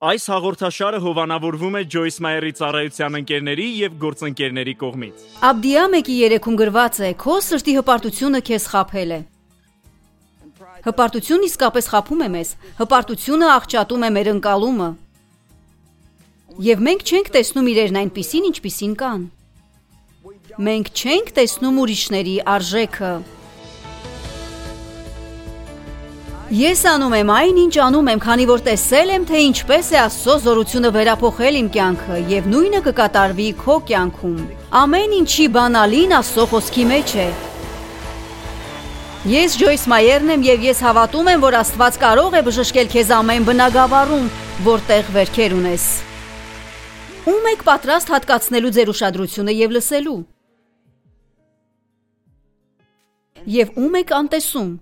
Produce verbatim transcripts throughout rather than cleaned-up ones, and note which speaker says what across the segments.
Speaker 1: Այս հաղորդաշարը հովանավորվում է Ջոյս Մայերի ծառայության ընկերների եւ գործընկերների կողմից։
Speaker 2: Աբդիա մեկի երեքում գրված է. Քո սրտի հպարտությունը քեզ խաբել է։ Հպարտությունն իսկապես խաբում է մեզ, հպարտությունը աղճատում է մեր ընկալումը։ Եվ մենք չենք տեսնում իրերն այնպիսին, ինչպիսին կան։ Մենք չենք տեսնում ուրիշների արժեքը։ Ես անում եմ այն, ինչ անում եմ, քանի որ տեսել եմ, թե ինչպես է Աստծո զորությունը վերափոխել իմ կյանքը, եւ նույնը կկատարվի քո կյանքում։ Ամեն ինչի բանալին Աստծո խոսքի մեջ է։ Ես Ջոյս Մայերն եմ եւ ես հավատում եմ, որ Աստված կարող է բժշկել քեզ ամեն բնագավառում, որտեղ վերքեր ունես։ Ում եք պատրաստ հատկացնելու ձեր ուշադրությունը եւ լսելու։ Եվ ում եք անտեսում։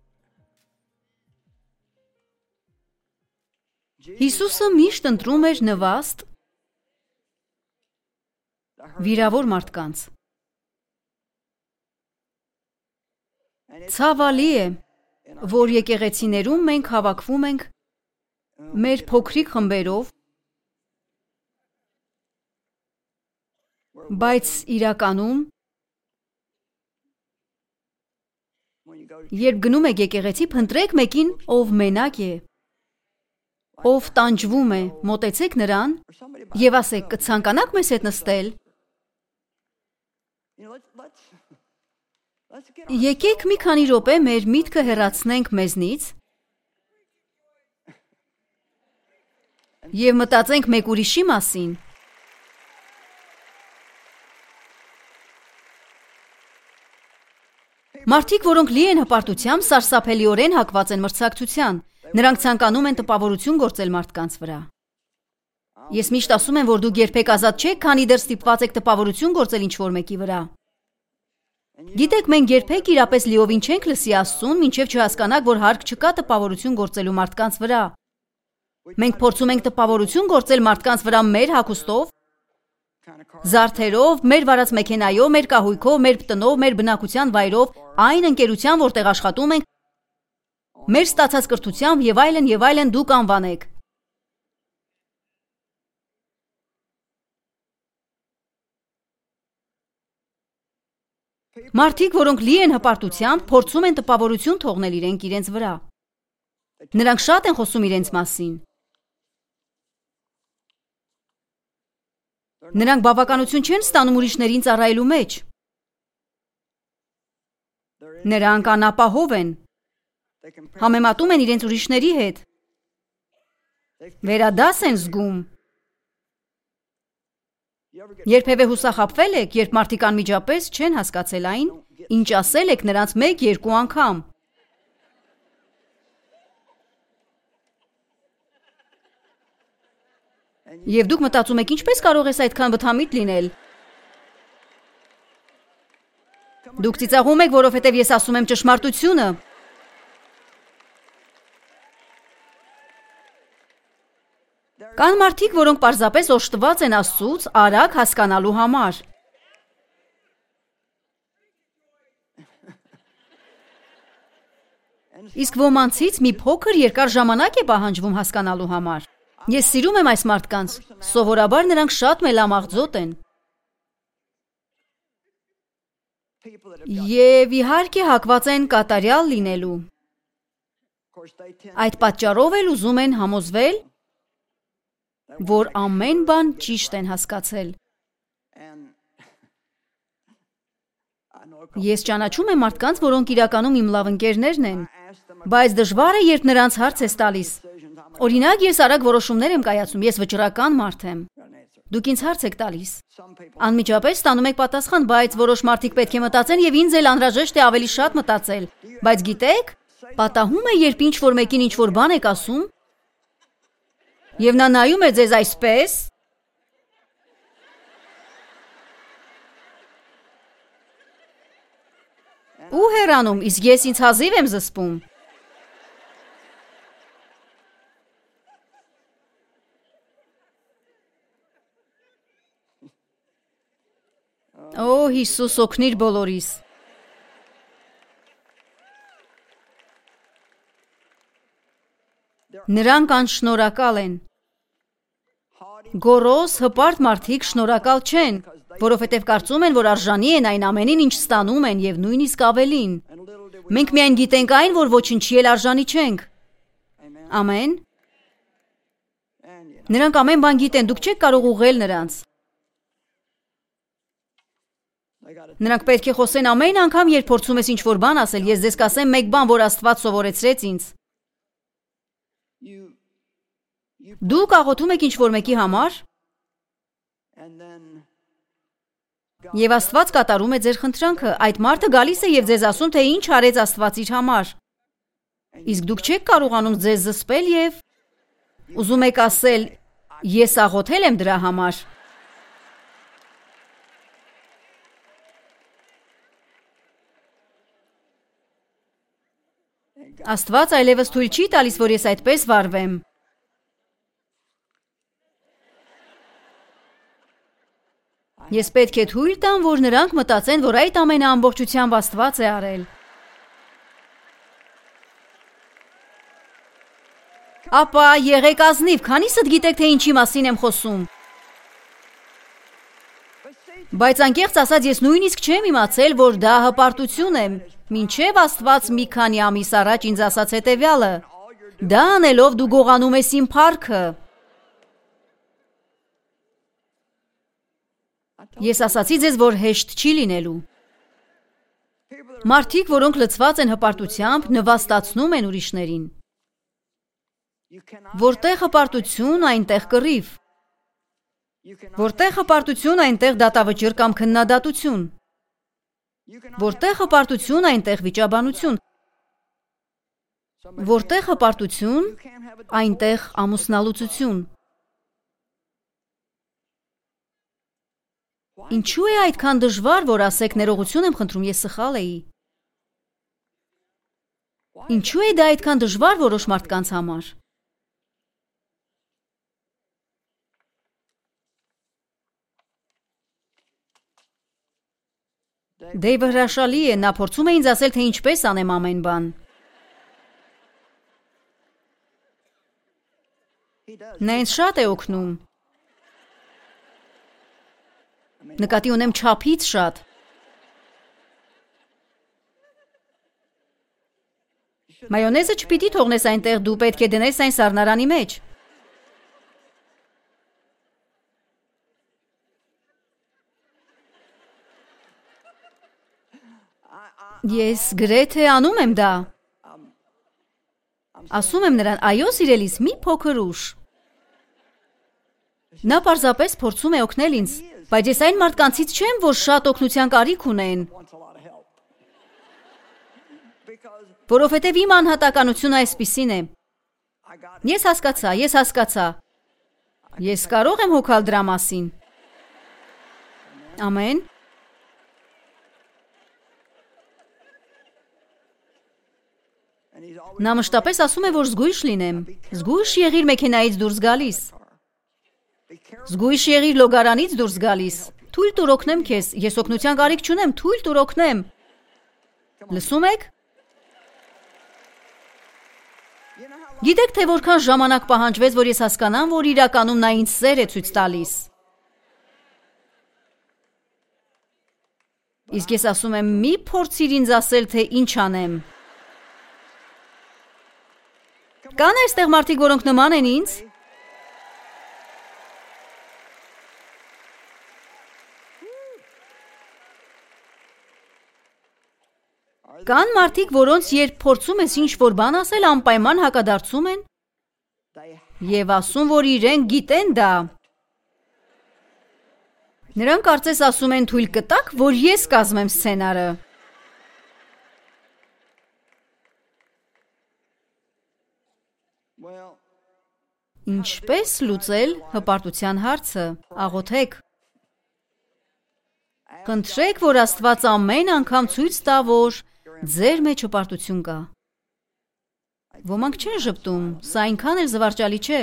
Speaker 2: Հիսուսը միշտ ընտրում էր նվաստ, վիրավոր մարդկանց։ Ցավալի է, որ եկեղեցիներում մենք հավաքվում ենք մեր փոքրիկ խմբերով, բայց իրականում, երբ գնում եք եկեղեցի, փնտրեք մեկին, ով մենակ է, ով տանջվում է, մոտեցեք նրան եւ ասեք. կցանկանաք մեզ հետ նստել։ Եկեք մի քանի րոպե մեր միտքը հեռացնենք մեզնից եւ մտածենք մեկ ուրիշի մասին։ Մարդիկ, որոնք լի են հպարտությամբ, սարսափելիորեն հակված են մրցակցության։ Նրանք ցանկանում են տպավորություն գործել մարդկանց վրա։ Ես միշտ ասում եմ, որ դուք երբեք ազատ չեք, քանի դեռ ստիպված եք տպավորություն գործել ինչ-որ մեկի վրա։ Գիտեք, մենք երբեք իրապես լիովին չենք լսի Աստծուն, մինչև չհասկանանք, որ հարկ չկա տպավորություն գործելու մարդկանց վրա։ Մենք փորձում ենք տպավորություն գործել մարդկանց վրա մեր հագուստով, զարդերով, մեր վարած մեքենայով, մեր կահույքով, մեր տնով, մեր բնակության վայրով, այն ընկերության, որտեղ աշխատում ենք, մեր ստացած կրթությամբ եւ այլն եւ այլն դուք անվանեք։ Մարդիկ, որոնք լի են հպարտությամբ, փորձում են տպավորություն թողնել իրենք իրենց վրա։ Նրանք շատ են խոսում իրենց մասին։ Նրանք բավականություն չեն ստանում ուրիշներին ծառայելու մեջ։ Նրանք անապահով են։ Համեմատում են իրենց ուրիշների հետ։ Վերադաս են զգում։ Երբևէ հուսախաբվել եք, երբ մարդիկ անմիջապես չեն հասկացել այն, ինչ ասել եք նրանց մեկ-երկու անգամ։ Եվ դուք մտածում եք, ինչպես կարող ես այդքան վթամիտ լինել։ Դուք ծիծաղում եք, որովհետև ես ասում եմ ճշմարտությունը։ Կան մարդիկ, որոնք պարզապես օժտված են Աստծուց արագ հասկանալու համար։ Իսկ ոմանցից մի փոքր երկար ժամանակ է պահանջվում հասկանալու համար։ Ես սիրում եմ այս մարդկանց, սովորաբար նրանք շատ մելամաղձոտ են։ Եվ իհարկե հակված են կատարյալ լինելու։ Այդ պատճառով էլ ուզում են համոզվել, որ ամեն բան ճիշտ են հասկացել։ Ես ճանաչում եմ մարդկանց, որոնք իրականում իմ լավ ընկերներն են, բայց դժվար է, երբ նրանց հարց ես տալիս։ Օրինակ, ես արագ որոշումներ եմ կայացնում, ես վճռական մարդ եմ։ Դուք ինձ հարց եք տալիս։ Անմիջապես ստանում եք պատասխան, բայց որոշ մարդիկ պետք է մտածեն եւ ինձ էլ անհրաժեշտ է ավելի շատ մտածել։ Բայց գիտեք, պատահում է, երբ ինչ-որ մեկին ինչ-որ բան եք ասում, եւ նա նայում է ձեզ այսպես, ու հեռանում, իսկ ես ինձ հազիվ եմ զսպում։ Օ, Հիսուս, օգնիր բոլորիս։ Նրանք անշնորհակալ են։ Գոռոզ, հպարտ մարդիկ շնորհակալ չեն, որովհետև կարծում են, որ արժանի են այն ամենին, ինչ ստանում են, եւ նույնիսկ ավելին։ Մենք միայն գիտենք այն, որ ոչինչի էլ արժանի չենք։ Ամեն։ Նրանք ամեն բան գիտեն, դուք չեք կարող ուղղել նրանց։ Նրանք պետք է խոսեն ամեն անգամ, երբ փորձում ես ինչ-որ բան ասել, ես ձեզ կասեմ մեկ բան, որ Աստված սովորեցրեց ինձ։ Դուք աղոթում եք ինչ-որ մեկի համար, եւ Աստված կատարում է ձեր խնդրանքը, այդ մարդը գալիս է եւ ձեզ ասում, թե ինչ արեց Աստված իր համար։ Իսկ դուք չեք կարողանում ձեզ զսպել եւ ուզում եք ասել, ես աղոթել եմ դրա համար։ Աստված այլևս թույլ չի տալիս, որ ես այդպես վարվեմ։ Ես պետք է թույլ տամ, որ նրանք մտածեն, որ այդ ամենը ամբողջությամբ Աստված է արել։ Ապա եղեք ազնիվ, քանիսդ գիտեք, թե ինչի մասին եմ խոսում։ Բայց անկեղծ ասած, ես նույնիսկ չեմ իմացել, որ դա հպարտություն է, մինչև Աստված մի քանի ամիս առաջ ինձ ասաց հետևյալը. դա անելով դու գողանում ես իմ փառքը։ Ես ասացի ձեզ, որ հեշտ չի լինելու։ Մարդիկ, որոնք լցված են հպարտությամբ, նվաստացնում են ուրիշներին։ Որտեղ հպարտություն, այնտեղ կռիվ։ Որտեղ հպարտություն, այնտեղ դատավճիռ կամ քննադատություն։ Որտեղ հպարտություն, այնտեղ վիճաբանություն։ Որտեղ հպարտություն, այնտեղ ամուսնալուծություն։ Ինչու է այդքան դժվար, որ ասեք ներողություն եմ խնդրում, ես սխալ էի։ Ինչու է դա այդքան դժվար որոշ մարդկանց համար։ Դեյվը հրաշալի է, նա փորձում է ինձ ասել, թե ինչպես անեմ ամեն բան։ Նա ինձ շատ է օգնում։ Նկատի ունեմ չափից շատ։ Մայոնեզը չպիտի թողնես այնտեղ, դու պետք է դնես այն սառնարանի մեջ։ Ես գրեթե անում եմ դա։ Ասում եմ նրան, այո սիրելիս, մի փոքր ուշ։ Նա պարզապես փորձում է օգնել ինձ, բայց ես այն մարդկանցից չեմ, որ շատ օգնության կարիք ունեն։ Որովհետև իմ անհատականությունը այսպիսին է։ Ես հասկացա, ես հասկացա։ Ես կարող եմ հոգալ դրա մասին։ Ամեն։ Նա մշտապես ասում է, որ զգույշ լինեմ։ Զգույշ եղիր մեքենայից դուրս գալիս։ Զգույշ եղիր լոգարանից դուրս գալիս։ Թույլ տուր օգնեմ քեզ, ես օգնության կարիք չունեմ, թույլ տուր օգնեմ։ Լսում եք։ Գիտեք, թե որքան ժամանակ պահանջվեց, որ ես հասկանամ, որ իրականում նա ինձ սեր է ցույց տալիս։ Իսկ ես ասում եմ, մի փորձիր ինձ ասել, թե ինչ անեմ։ Կան այստեղ մարդիկ, որոնք նման են ինձ։ Կան մարդիկ, որոնց երբ փորձում ես ինչ-որ բան ասել, անպայման հակադարձում են եւ ասում, որ իրենք գիտեն դա։ Նրանք կարծես ասում են թույլ կտակ, որ ես կազմեմ սցենարը։ Ինչպես լուծել հպարտության հարցը։ Աղոթեք։ Խնդրեք, որ Աստված ամեն անգամ ցույց տա, որ ձեր մեջ հպարտություն կա։ Ոմանք չեն ժպտում, սա այնքան էլ զվարճալի չէ։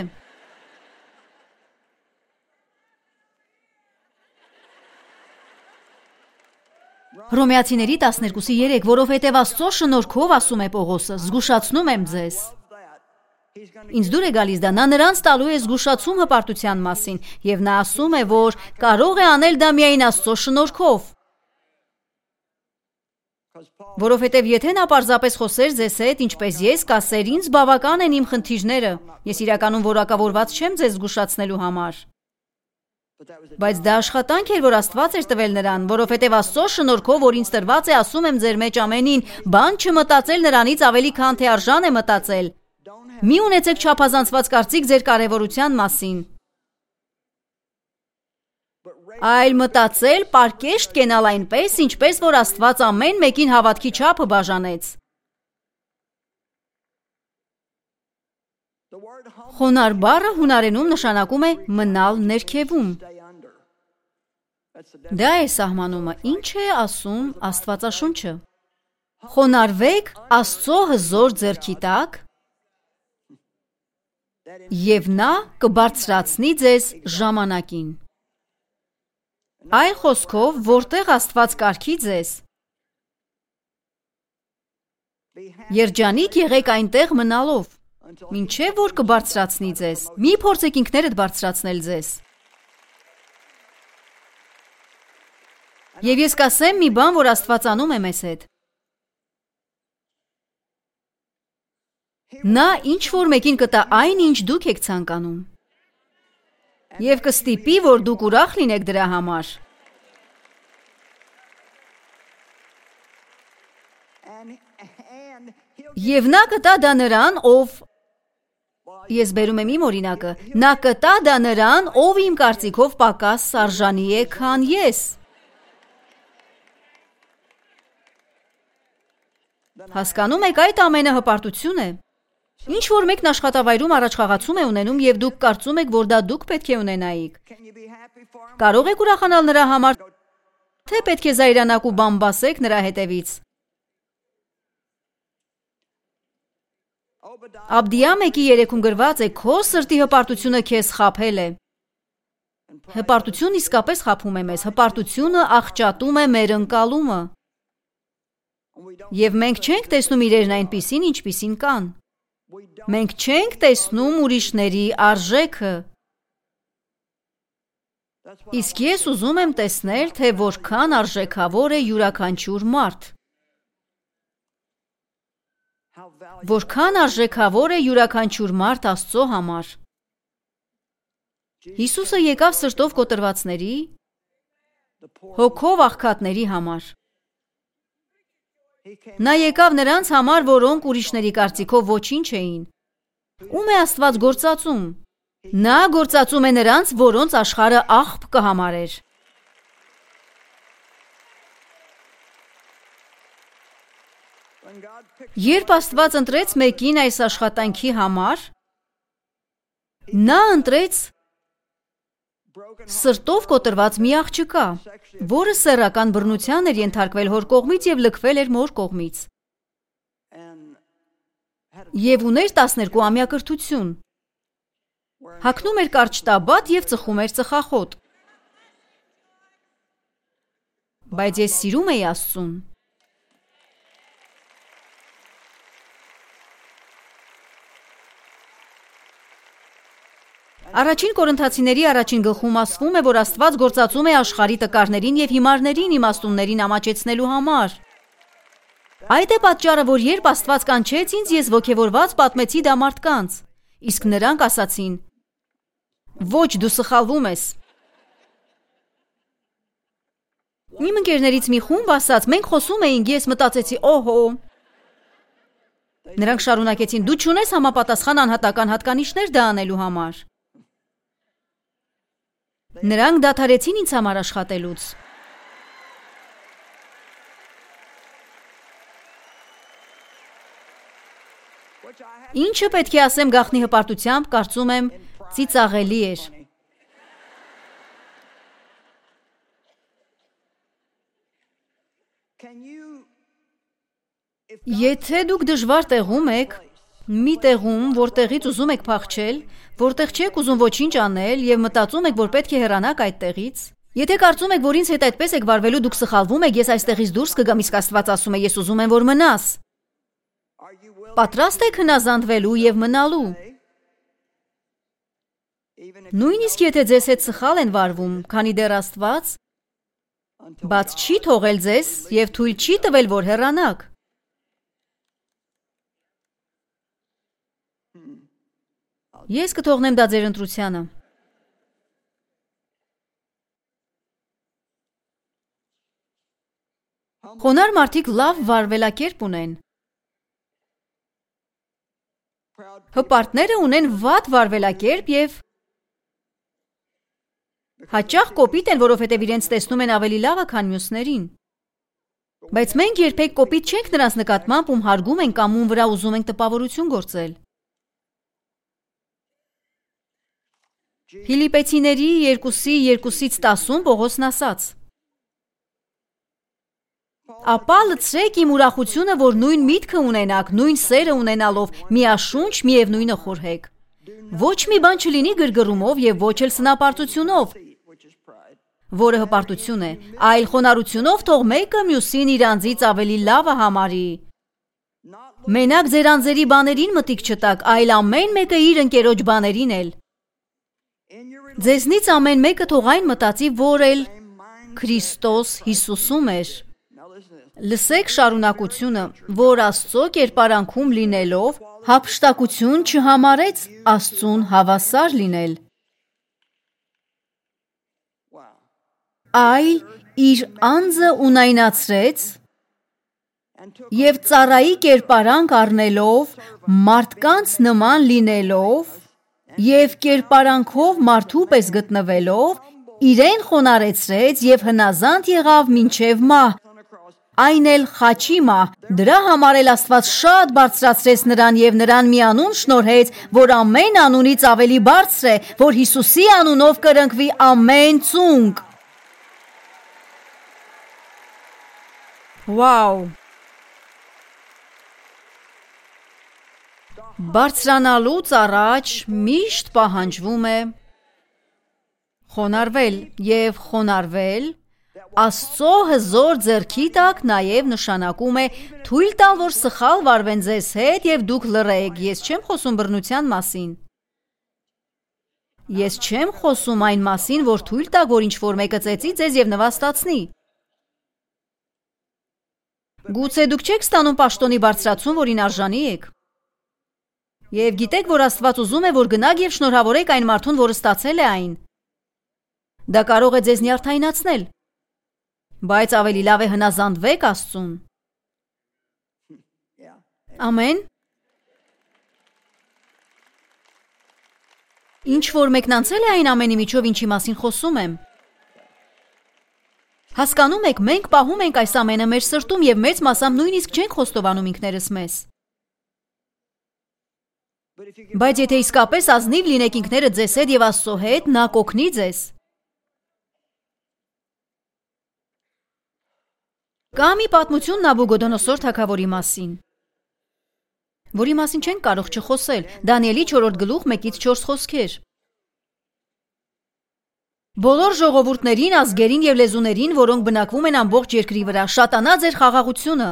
Speaker 2: Հռոմեացիների տասներկուսի երեք, որովհետև Աստծո շնորհքով ասում է Պողոսը, զգուշացնում եմ ձեզ։ Ինձ դուր է գալիս դա, նա նրանց տալու է զգուշացում հպարտության մասին, եւ նա ասում է, որ կարող է անել դա միայն Աստծո շնորհքով։ Որովհետև եթե նա պարզապես խոսեր ձեզ հետ, ինչպես ես, կասեր, ինձ բավական են իմ խնդիրները, ես իրականում որակավորված չեմ ձեզ զգուշացնելու համար։ Բայց դա աշխատանք էր, որ Աստված էր տվել նրան, որովհետև Աստծո շնորհքով, որ ինձ տրված է, ասում եմ ձեր մեջ ամենին, բան չմտածել նրանից ավելի քան թե արժան է մտածել։ Մի ունեցեք չափազանցված կարծիք ձեր կարևորության մասին, այլ մտածել, պարկեշտ կենալ այնպես, ինչպես որ Աստված ամեն մեկին հավատքի չափը բաժանեց։ Խոնար բառը հունարենում նշանակում է մնալ ներքևում։ Դա է սահմանումը, ինչ է ասում Աստվածաշունչը։ Խոնարհվեք Աստծո հզոր ձեռքի տակ, եւ նա կբարձրացնի ձեզ ժամանակին։ Այլ խոսքով, որտեղ Աստված կարգի ձեզ, երջանիկ եղեք այնտեղ մնալով, մինչև որ կբարձրացնի ձեզ։ Մի փորձեք ինքներդ բարձրացնել ձեզ։ Եվ ես կասեմ մի բան, որ Աստված անում է մեզ հետ։ Նա ինչ որ մեկին կտա այն, ինչ դուք եք ցանկանում։ Եվ կստիպի, որ դուք ուրախ լինեք դրա համար։ Եվ նա կտա դա նրան, ով Ես բերում եմ իմ օրինակը, նա կտա դա նրան, ով իմ կարծիքով պակաս արժանի է, քան ես։ Հասկանում եք, այդ ամենը հպարտություն է։ Ինչ որ մեկն աշխատավայրում առաջխաղացում է ունենում եւ դուք կարծում եք, որ դա դուք պետք է ունենայիք։ Կարող եք ուրախանալ նրա համար, թե պետք է զայրանաք ու բամբասեք նրա հետևից։ Աբդիա մեկի երեքում գրված է, քո սրտի հպարտությունը քեզ խաբել է։ Հպարտություն իսկապես խաբում է մեզ, հպարտությունը աղճատում է մեր ընկալումը։ Եվ մենք չենք տեսնում իրերն այնպիսին, ինչպիսին կան։ Մենք չենք տեսնում ուրիշների արժեքը։ Իսկ ես ուզում եմ տեսնել, թե որքան արժեքավոր է յուրաքանչյուր մարդ։ Որքան արժեքավոր է յուրաքանչյուր մարդ Աստծո համար։ Հիսուսը եկավ սրտով կոտրվածների, հոգով աղքատների համար։ Նա եկավ նրանց համար, որոնք ուրիշների կարծիքով ոչինչ էին։ Ում է Աստված գործածում։ Նա գործածում է նրանց, որոնց աշխարհը աղբ կհամարեր։ Երբ Աստված ընտրեց մեկին այս աշխատանքի համար, նա ընտրեց սրտով կոտրված մի աղջկա, որը սեռական բռնության էր ենթարկվել հոր կողմից եւ լքվել էր մոր կողմից։ Եվ ուներ տասներկու ամյա կրթություն։ Հագնում էր կարճ տաբատ եւ ծխում էր ծխախոտ։ Բայց ես սիրում էի Աստծուն։ Առաջին Կորինթացիների առաջին գլխում ասվում է, որ Աստված գործածում է աշխարհի տկարներին եւ հիմարներին իմաստուններին ամաչեցնելու համար։ Այդ է պատճառը, որ երբ Աստված կանչեց ինձ, ես ոգևորված պատմեցի դա մարդկանց, իսկ նրանք ասացին. ոչ, դու սխալվում ես։ Իմ ընկերներից մի խումբ ասաց, մենք խոսում էինք, ես մտածեցի, օհո։ Նրանք շարունակեցին, դու չունես համապատասխան անհատական հատկանիշներ դա անելու համար։ Նրանք դադարեցին ինձ համար աշխատելուց։ Ինչը պետք է ասեմ գաղտնի հպարտությամբ, կարծում եմ, ծիծաղելի էր։ Եթե դուք դժվար տեղում եք, մի տեղում, որտեղից ուզում եք փախչել, որտեղ չեք ուզում ոչինչ անել եւ մտածում եք, որ պետք է հեռանաք այդտեղից, եթե կարծում եք, որ ինձ հետ այդպես եք վարվելու, դուք սխալվում եք, ես այստեղից դուրս կգամ, իսկ Աստված ասում է, ես ուզում եմ, որ մնաս։ Պատրաստ եք հնազանդվելու եւ մնալու։ Նույնիսկ եթե ձեզ հետ սխալ են վարվում, քանի դեռ Աստված բաց չի թողել ձեզ և թույլ չի տվել, որ հեռանաք։ Ես կթողնեմ դա ձեր ընտրությանը։ Խոնար մարդիկ լավ վարվելակերպ ունեն։ Հպարտները ունեն վատ վարվելակերպ և հաճախ կոպիտ են, որովհետև իրենց տեսնում են ավելի լավը, քան մյուսներին։ Բայց մենք երբեք կոպիտ չենք նրանց նկատմամբ, ում հարգում ենք կամ ում վրա ուզում ենք տպավորություն գործել։ Փիլիպպեցիների երկուսի երկուսից տասում Պողոսն ասաց. Ապա լցրեք իմ ուրախությունը, որ նույն միտքը ունենաք, նույն սերը ունենալով, միաշունչ, միևնույնը խորհեք։ Ոչ մի բան չլինի գրգռումով և ոչ էլ սնապարտությունով, որը հպարտություն է, այլ խոնարհությունով թող մեկը մյուսին իր անձից ավելի լավը համարի։ Մենակ ձեր անձերի բաներին մտիկ չտաք, այլ ամեն մեկը իր ընկերոջ բաներին էլ։ Ձեզնից ամեն մեկը թող այն մտածի, որ էլ Քրիստոս Հիսուսում էր։ Լսեք շարունակությունը, որ Աստծո կերպարանքում լինելով, հափշտակություն չհամարեց Աստծուն հավասար լինել, այլ իր անձը ունայնացրեց և ծառայի կերպարանք առնելով, մարդկանց նման լինելով և կերպարանքով մարդու պես գտնվելով, իրեն խոնարհեցրեց և հնազանդ եղավ մինչև մահ, այն էլ խաչի մահ, դրա համար էլ Աստված շատ բարձրացրեց նրան և նրան մի անուն շնորհեց, որ ամեն անունից ավելի բարձր է, որ Հիսուսի անունով կրնկվի ամեն ծունկ։ Վաու։ Բարձրանալուց առաջ միշտ պահանջվում է խոնարհվել և խոնարհվել Աստծո հզոր ձեռքի տակ նաև նշանակում է թույլ տալ, որ սխալ վարվեն ձեզ հետ և դուք լռեք։ Ես չեմ խոսում բռնության մասին։ Ես չեմ խոսում այն մասին, որ թույլ տաք, որ ինչ-որ մեկը ծեծի ձեզ և նվաստացնի։ Գուցե դուք չեք ստանում պաշտոնի բարձրացում, որին արժանի եք։ Եվ գիտեք, որ Աստված ուզում է, որ գնաք և շնորհավորեք այն մարդուն, որը ստացել է այն։ Դա կարող է ձեզ նյարդայնացնել, բայց ավելի լավ է հնազանդվեք Աստծուն։ Ամեն։ Ինչ որ մեկն անցել է այն ամենի միջով, ինչի մասին խոսում եմ։ Հասկանում եք, մենք պահում ենք այս ամենը մեր սրտում և մեծ մասամբ նույնիսկ չենք խոստովանում ինքներս մեզ։ Բայց եթե իսկապես ազնիվ լինեք ինքներդ ձեզ հետ և Աստծո հետ, նա կօգնի ձեզ։ Կա մի պատմություն Նաբուգոդոնոսոր թագավորի մասին, որի մասին չենք կարող չխոսել։ Դանիելի չորրորդ գլուխ մեկից չորս խոսքեր։ Բոլոր ժողովուրդներին, ազգերին և լեզուներին, որոնք բնակվում են ամբողջ երկրի վրա, շատանա ձեր խաղաղությունը։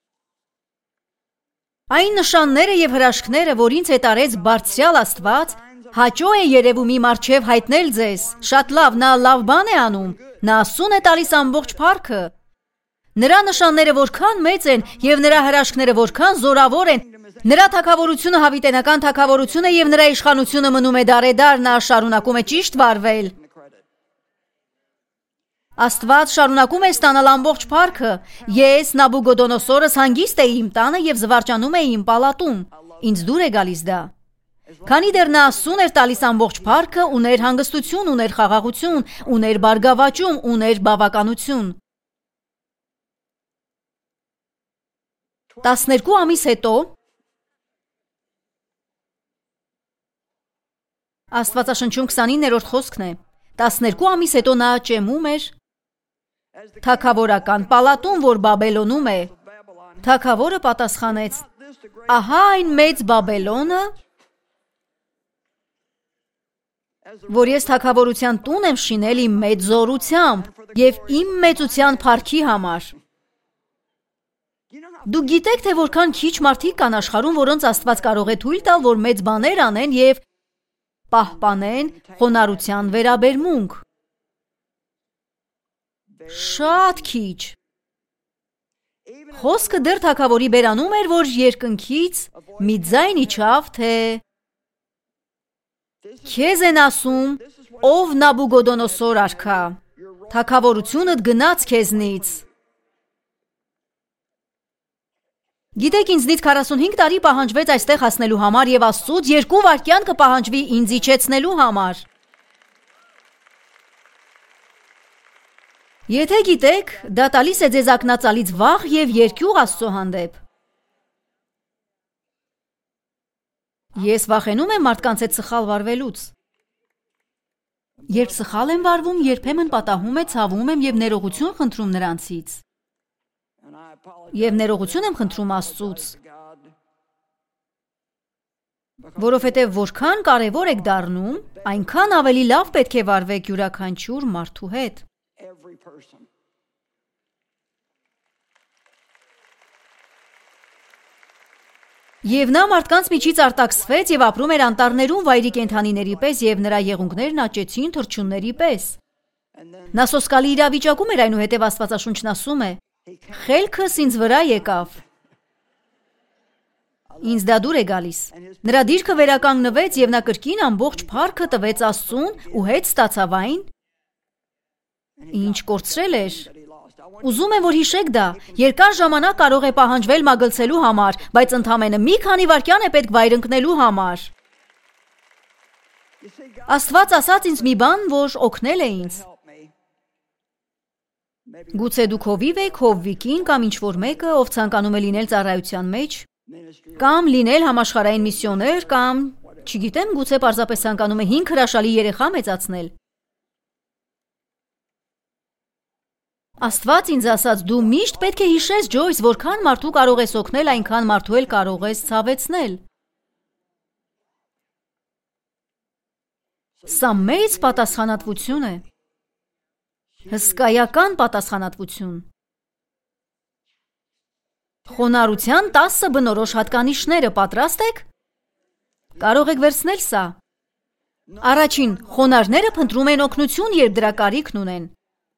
Speaker 2: Այն նշանները և հրաշքները, որ ինձ հետ արեց բարձրյալ Աստված, հաճո է երևումի մառչև հայտնել ձեզ։ Շատ լավ, նա լավ բան է անում, նա սուն է տալիս ամբողջ փառքը։ Նրա նշանները որքան մեծ են և նրա հրաշքները որքան զորավոր են, նրա թագավորությունը հավիտենական թագավորություն է և նրա իշխանությունը մնում է դարեդար, նա շարունակում է ճիշտ վարվել։ Աստված շարունակում է ստանալ ամբողջ փառքը։ Ես Նաբուգոդոնոսորս հանգիստ էի իմ տանը և զվարճանում էի իմ պալատում։ Ինձ դուր է գալիս դա։ Քանի դեռ նա սուն էր տալիս ամբողջ փառքը, ուներ հանգստություն, ուներ խաղաղություն, ուներ բարգավաճում, ուներ բավականություն։ Տասներկու ամիս հետո Աստվածաշնչում քսանիններորդ խոսքն է։ Տասներկու ամիս հետո նա ճեմում էր թագավորական պալատում, որ Բաբելոնում է։ Թագավորը պատասխանեց. Ահա այն մեծ Բաբելոնը, որ ես թագավորության տուն եմ շինել իմ մեծ զորությամբ և իմ մեծության փառքի համար։ Դուք գիտեք, թե որքան քիչ մարդիկ կան աշխարհում, որոնց Աստված կարող է թույլ տալ, որ մեծ բաներ անեն և պահպանեն խոնարհության վերաբերմունք։ Շատ քիչ։ Խոսքը դեռ թագավորի բերանում էր, որ երկնքից մի ձայն իջավ, թե քեզ են ասում, ով Նաբուգոդոնոսոր արքա, թագավորությունդ գնաց քեզնից։ Գիտեք, ինձնից քառասունհինգ տարի պահանջվեց այստեղ հասնելու համար և Աստծուց երկու վայրկյան կպահանջվի ինձ իջեցնելու համար։ Եթե գիտեք, դա տալիս է ձեզ ակնածալից վախ և երկյուղ Աստծո հանդեպ։ Ես վախենում եմ մարդկանց հետ սխալ վարվելուց։ Երբ սխալ եմ վարվում, երբեմն պատահում է ցավում եմ և ներողություն խնդրում նրանցից։ Եվ ներողություն եմ խնդրում Աստծուց, որովհետև որքան կարևոր եք դառնում, այնքան ավելի լավ պետք է վարվեք յուրաքանչյուր մարդու հետ։ Եվ նա մարդկանց միջից արտաքսվեց և ապրում էր անտառներում վայրի կենդանիների պես, և նրա եղունգներն աճեցին թռչունների պես։ Նա սոսկալի իրավիճակում էր, այնուհետև Աստվածաշունչն ասում է. խելքս ինձ վրա եկավ։ Ինձ դա դուր է գալիս։ Նրա դիրքը վերականգնվեց և նա կրկին ամբողջ փառքը տվեց Աստծուն ու հետ ստացավ այն, ինչ կորցրել էր։ Ուզում եմ, որ հիշեք դա, երկար ժամանակ կարող է պահանջվել մագլցելու համար, բայց ընդամենը մի քանի վայրկյան է պետք վայր ընկնելու համար։ Աստված ասաց ինձ մի բան, որ օգնել է ինձ։ Գուցե դուք հովիվ եք, հովվիկին կամ ինչ-որ մեկը, ով ցանկանում է լինել ծառայության մեջ, կամ լինել համաշխարհային միսիոներ, կամ, չգիտեմ, գուցե պարզապես ցանկանում է հինգ հրաշալի երեխա մեծացնել։ Աստված ինձ ասաց, դու միշտ պետք է հիշես, Ջոյս, որքան մարդու կարող ես օգնել, այնքան մարդու էլ կարող ես ցավեցնել։ Սա մեծ պատասխանատվություն է։ Հսկայական պատասխանատվություն։ Խոնարհության տասը բնորոշ հատկանիշները պատրաստ եք։ Կարող եք վերցնել սա։ Առաջին, խոնարհները փնտրում են օգնություն, երբ դրա կարիքն ունեն։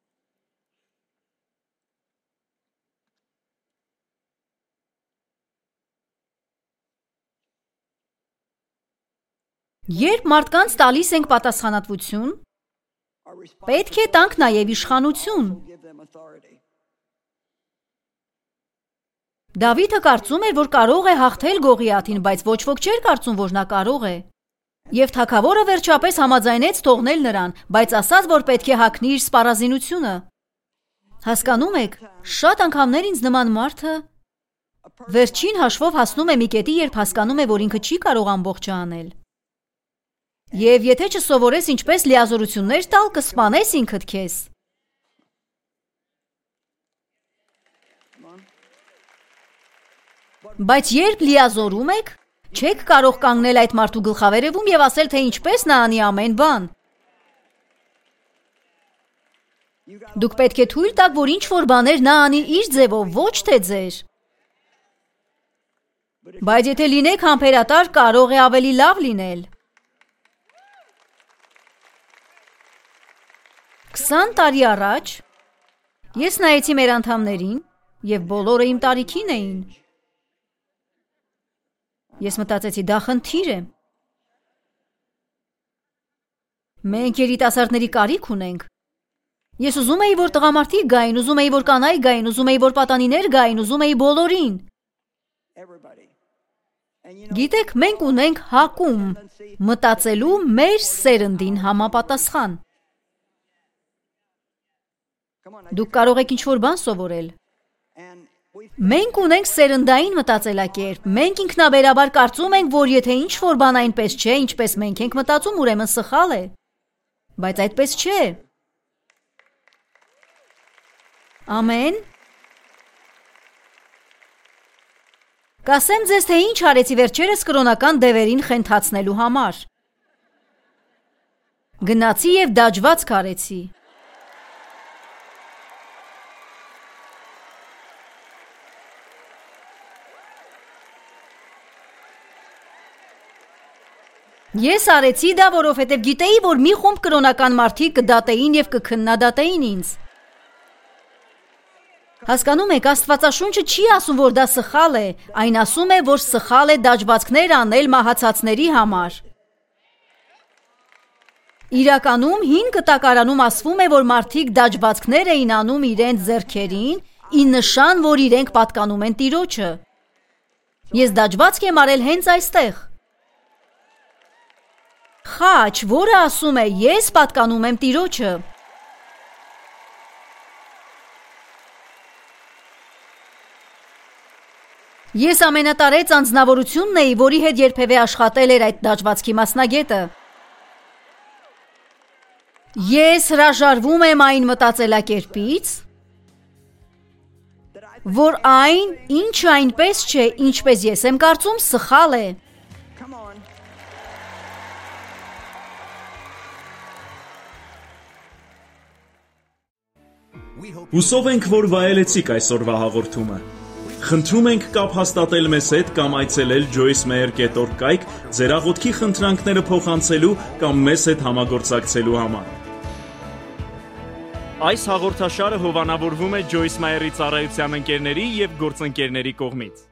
Speaker 2: Երբ մարդկանց տալիս ենք պատասխանատվություն, պետք է տանք նաև իշխանություն։ Դավիթը կարծում էր, որ կարող է հաղթել Գողիաթին, բայց ոչ ոք չէր կարծում, որ նա կարող է։ Եվ թագավորը վերջապես համաձայնեց թողնել նրան, բայց ասաց, որ պետք է հագնի իր սպառազինությունը։ Հասկանում եք, շատ անգամներ ինձ նման մարդը վերջին հաշվով հասնում է մի կետի, երբ հասկանում է, որ ինքը չի կարող ամբողջը անել։ Եվ եթե չսովորես ինչպես լիազորություններ տալ, կսպանես ինքդ քեզ։ Բայց երբ լիազորում եք, չեք կարող կանգնել այդ մարդու գլխավերևում և ասել, թե ինչպես նա անի ամեն բան։ Դուք պետք է թույլ տաք, որ ինչ-որ բաներ նա անի իր ձևով, ոչ թե ձեր։ Բայց եթե լինեք համբերատար, կարող է ավելի լավ լինել։ Քսան տարի առաջ ես նայեցի մեր անդամներին և բոլորը իմ տարիքին էին։ Ես մտածեցի, դա խնդիր է։ Մենք երիտասարդների կարիք ունենք։ Ես ուզում էի, որ տղամարդիկ գային, ուզում էի, որ կանայք գային, ուզում էի, որ պատանիներ գային, ուզում էի բոլորին։ Գիտեք, մենք ունենք հակում մտածելու մեր սերնդին համապատասխան։ Դուք կարող եք ինչ-որ բան սովորել։ Մենք ունենք սերնդային մտածելակերպ։ Մենք ինքնաբերաբար կարծում ենք, որ եթե ինչ-որ բան այնպես չէ, ինչպես մենք ենք մտածում, ուրեմն սխալ է։ Բայց այդպես չէ։ Ամեն։ Կասեմ ձեզ, թե ինչ արեցի վերջերս կրոնական դևերին խենթացնելու համար։ Գնացի և դաջվածք արեցի։ Ես արեցի դա, որովհետև գիտեի, որ մի խումբ կրոնական մարդիկ կդատեին եւ կքննադատեին ինձ։ Հասկանում եք, Աստվածաշունչը չի ասում, որ դա սխալ է, այն ասում է, որ սխալ է դաջվածքներ անել մահացածների համար։ Իրականում հին կտակարանում ասվում է, որ մարդիկ դաջվածքներ էին անում իրենց ձեռքերին, ի նշան, որ իրենք պատկանում են Տիրոջը։ Ես դաջվածք եմ արել հենց այստեղ։ Խաչ, որը ասում է, ես պատկանում եմ Տիրոջը։ Ես ամենատարեց անձնավորությունն էի, որի հետ երբևէ աշխատել էր այդ դաջվածքի մասնագետը։ Ես հրաժարվում եմ այն մտածելակերպից, որ այն, ինչը այնպես չէ, ինչպես ես եմ կարծում, սխալ է։
Speaker 1: Հուսով ենք, որ վայելեցիք այսօրվա հաղորդումը։ Խնդրում ենք կապ հաստատել մեզ հետ կամ այցելել joyce meyer dot org կայք ձեր աղոթքի խնդրանքները փոխանցելու կամ մեզ հետ համագործակցելու համար։ Այս հաղորդաշարը հովանավորվում է Joyce Meyer-ի ծառայության ընկերների և գործընկերների կողմից։